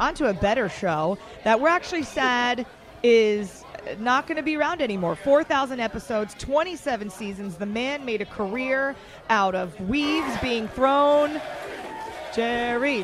onto a better show that we're actually sad is not going to be around anymore. 4,000 episodes, 27 seasons. The man made a career out of weaves being thrown. Jerry.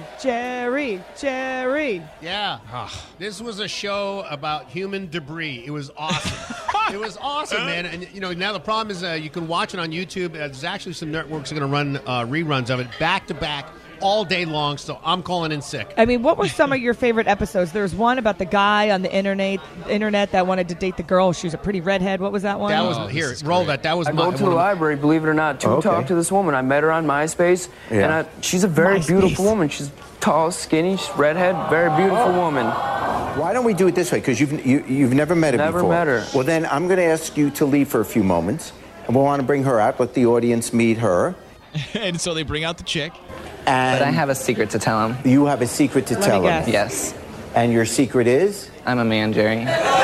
Yeah. This was a show about human debris. It was awesome. It was awesome, man. And, now the problem is you can watch it on YouTube. There's actually some networks that are going to run reruns of it back-to-back all day long, so I'm calling in sick. I mean, what were some of your favorite episodes? There's one about the guy on the internet that wanted to date the girl. She was a pretty redhead. What was that one? That was roll that. That was I go to the library, believe it or not, to talk to this woman. I met her on MySpace, and she's a very beautiful woman. She's tall, skinny, she's redhead, very beautiful woman. Why don't we do it this way? Because you've never met her before. Never met her. Well, then I'm going to ask you to leave for a few moments, and we'll want to bring her out. Let the audience meet her. And so they bring out the chick. And but I have a secret to tell him. You have a secret to tell him? Yes. And your secret is? I'm a man, Jerry.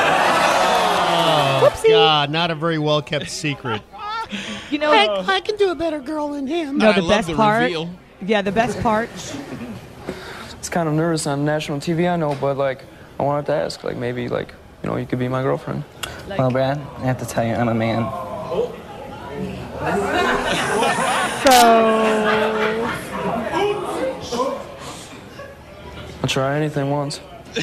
Oh, God, not a very well-kept secret. I can do a better girl than him. No, the best part. Yeah, the best part. It's kind of nervous on national TV, I know, but, I wanted to ask, maybe, you could be my girlfriend. Well, Brad, I have to tell you, I'm a man. So... I'll try anything once.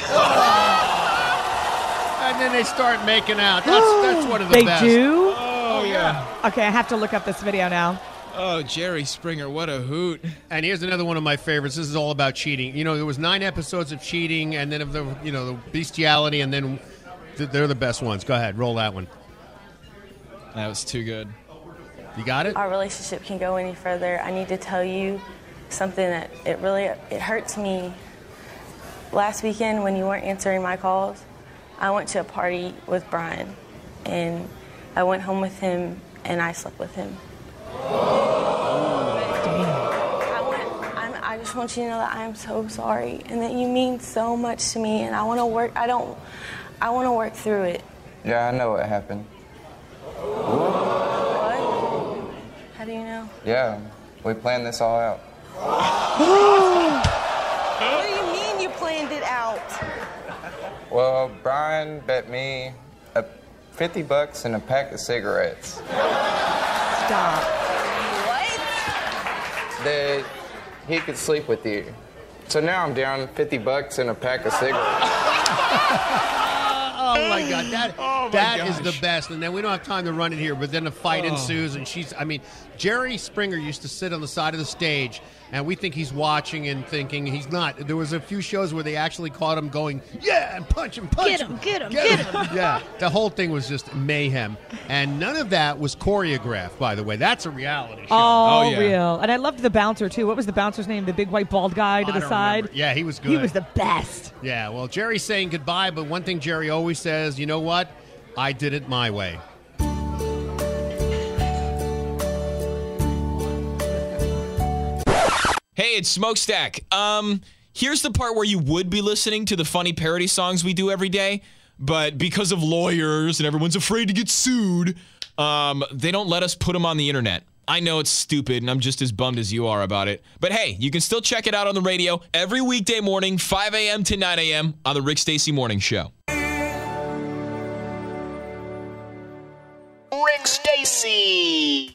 And then they start making out. That's one of the best. They do? Oh, yeah. Okay, I have to look up this video now. Oh, Jerry Springer, what a hoot. And here's another one of my favorites. This is all about cheating. There was 9 episodes of cheating, and then of the bestiality, and then they're the best ones. Go ahead, roll that one. That was too good. You got it? Our relationship can go any further. I need to tell you something that it hurts me. Last weekend, when you weren't answering my calls, I went to a party with Brian, and I went home with him, and I slept with him. I just want you to know that I am so sorry, and that you mean so much to me, and I want to work. I want to work through it. Yeah, I know what happened. What? How do you know? Yeah, we planned this all out. What do you mean you planned it out? Well, Brian bet me $50 and a pack of cigarettes. Stop. What? That he could sleep with you. So now I'm down $50 and a pack of cigarettes. Oh, my God. That is the best. And then we don't have time to run it here, but then a fight ensues, and Jerry Springer used to sit on the side of the stage, and we think he's watching and thinking he's not. There was a few shows where they actually caught him going, yeah, and punch him. Get him. Yeah, the whole thing was just mayhem. And none of that was choreographed, by the way. That's a reality show. Oh, yeah. Real. And I loved the bouncer, too. What was the bouncer's name? The big white bald guy to the side? Remember. Yeah, he was good. He was the best. Yeah, well, Jerry's saying goodbye, but one thing Jerry always says, you know what? I did it my way. Hey, it's Smokestack. Here's the part where you would be listening to the funny parody songs we do every day, but because of lawyers and everyone's afraid to get sued, they don't let us put them on the internet. I know it's stupid, and I'm just as bummed as you are about it. But hey, you can still check it out on the radio every weekday morning, 5 a.m. to 9 a.m. on the Rick Stacy Morning Show. Rick Stacy.